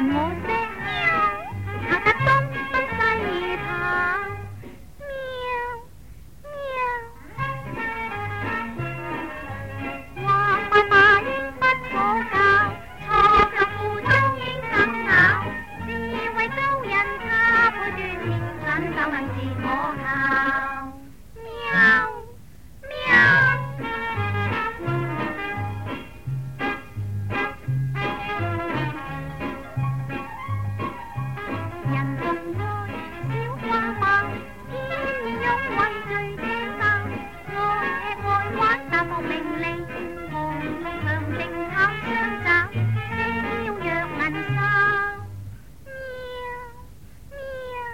問我聲喵，嚇得東奔西跑，喵喵。話快馬應不可教，錯腳負都應更咬。智慧高人他不斷練，懶手能自我。